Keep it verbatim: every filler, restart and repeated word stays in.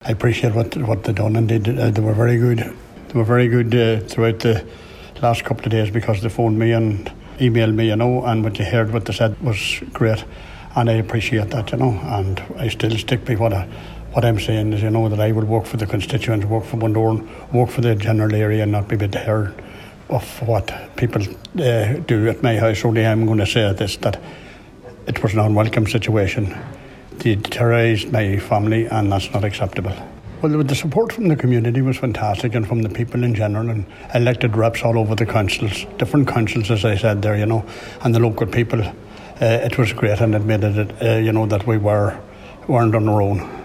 I appreciate what what they done, and they did, uh, they were very good. They were very good uh, throughout the last couple of days, because they phoned me and emailed me, you know, and what you heard, what they said was great, and I appreciate that, you know, and I still stick by what I, what I'm saying is, you know, that I will work for the constituents, work for Bundoran, work for the general area, and not be deterred of what people uh, do at my house. Only I'm going to say this, that it was an unwelcome situation. They terrorised my family, and that's not acceptable. Well, the support from the community was fantastic, and from the people in general, and elected reps all over the councils, different councils, as I said there, you know, and the local people. Uh, it was great, and it made it, uh, you know, that we were, weren't on our own.